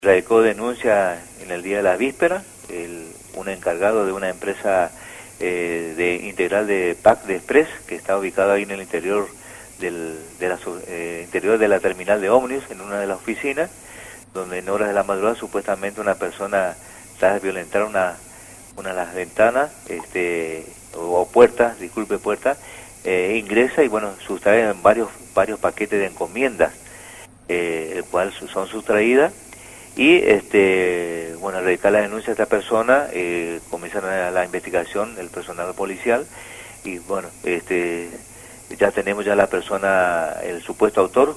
Radicó denuncia en el día de la víspera, un encargado de una empresa de integral de PAC de Express, que está ubicado ahí en el interior interior de la terminal de ómnibus, en una de las oficinas, donde en horas de la madrugada supuestamente una persona tras violentar una de las ventanas, o puertas, disculpe, puertas, ingresa y bueno, sustrae varios paquetes de encomiendas, el cual son sustraídas. Y bueno, al radicar la denuncia de esta persona, comienzan la investigación el personal policial y bueno, ya tenemos ya la persona, el supuesto autor,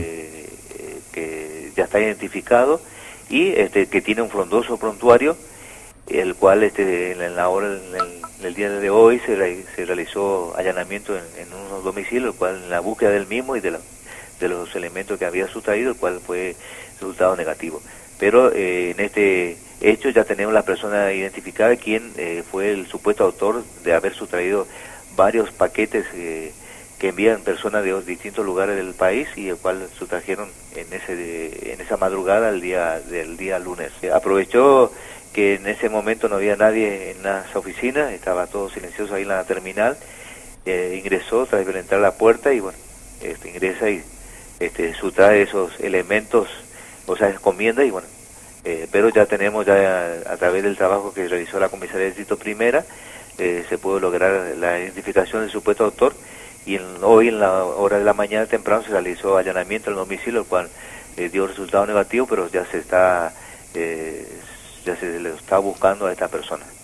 que ya está identificado y que tiene un frondoso prontuario, el cual en el día de hoy se realizó allanamiento en unos domicilios, el cual en la búsqueda del mismo y de los elementos que había sustraído, el cual fue resultado negativo. Pero en este hecho ya tenemos la persona identificada, quien fue el supuesto autor de haber sustraído varios paquetes que envían personas de distintos lugares del país y el cual sustrajeron en esa madrugada del día lunes. Aprovechó que en ese momento no había nadie en las oficinas, estaba todo silencioso ahí en la terminal, ingresó tras violentar la puerta y bueno, ingresa y sustrae esos elementos, o sea, encomienda y bueno, pero ya tenemos a través del trabajo que realizó la comisaría de distrito primera, se pudo lograr la identificación del supuesto autor y hoy en la hora de la mañana temprano se realizó allanamiento al domicilio, el cual dio resultado negativo, pero ya se le está buscando a esta persona.